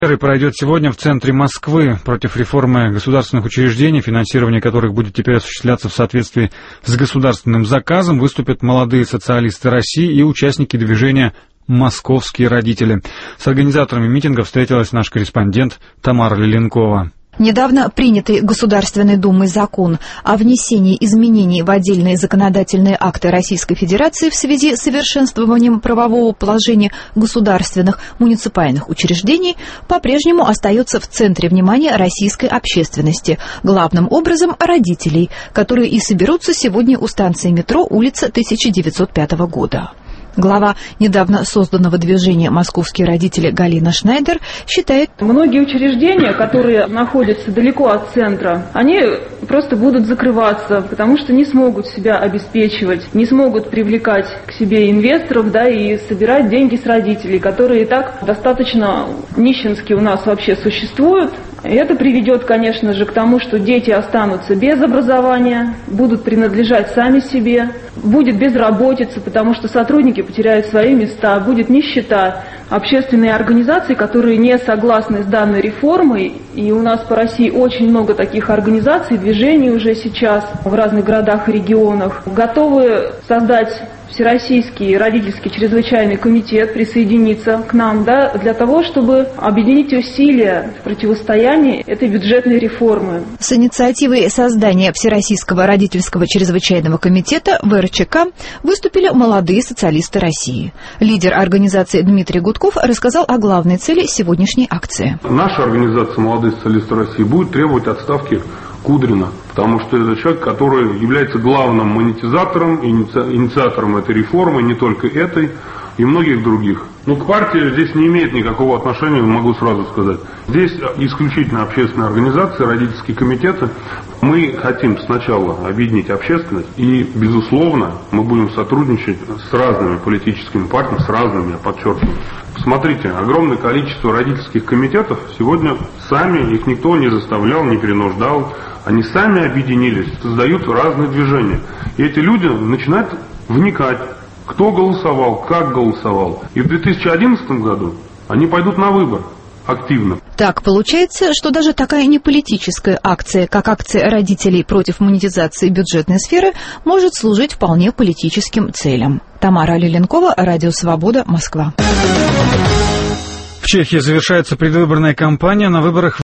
Пройдет сегодня в центре Москвы. Против реформы государственных учреждений, финансирование которых будет теперь осуществляться в соответствии с государственным заказом, выступят молодые социалисты России и участники движения «Московские родители». С организаторами митинга встретилась наш корреспондент Тамара Лиленкова. Недавно принятый Государственной Думой закон о внесении изменений в отдельные законодательные акты Российской Федерации в связи с совершенствованием правового положения государственных муниципальных учреждений по-прежнему остается в центре внимания российской общественности, главным образом родителей, которые и соберутся сегодня у станции метро улица 1905 года. Глава недавно созданного движения «Московские родители» Галина Шнайдер считает: многие учреждения, которые находятся далеко от центра, они просто будут закрываться, потому что не смогут себя обеспечивать, не смогут привлекать к себе инвесторов, и собирать деньги с родителей, которые и так достаточно нищенски у нас вообще существуют. И это приведет, конечно же, к тому, что дети останутся без образования, будут принадлежать сами себе, будет безработица, потому что сотрудники потеряют свои места, будет нищета. Общественные организации, которые не согласны с данной реформой, и у нас по России очень много таких организаций, движений уже сейчас в разных городах и регионах, готовы создать Всероссийский родительский чрезвычайный комитет, присоединиться к нам, для того, чтобы объединить усилия в противостоянии этой бюджетной реформы. С инициативой создания Всероссийского родительского чрезвычайного комитета ВРЧК выступили молодые социалисты России. Лидер организации Дмитрий Гудков рассказал о главной цели сегодняшней акции. Наша организация «Молодые социалисты России» будет требовать отставки Кудрина, потому что это человек, который является главным монетизатором, инициатором этой реформы, не только этой, и многих других. К партии здесь не имеет никакого отношения, могу сразу сказать. Здесь исключительно общественные организации, родительские комитеты. Мы хотим сначала объединить общественность, и, безусловно, мы будем сотрудничать с разными политическими партиями, с разными, я подчеркиваю. Смотрите, огромное количество родительских комитетов сегодня сами, их никто не заставлял, не принуждал. Они сами объединились, создают разные движения. И эти люди начинают вникать, кто голосовал, как голосовал. И в 2011 году они пойдут на выбор активно. Так получается, что даже такая неполитическая акция, как акция родителей против монетизации бюджетной сферы, может служить вполне политическим целям. Тамара Лиленкова, Радио Свобода, Москва. В Чехии завершается предвыборная кампания. На выборах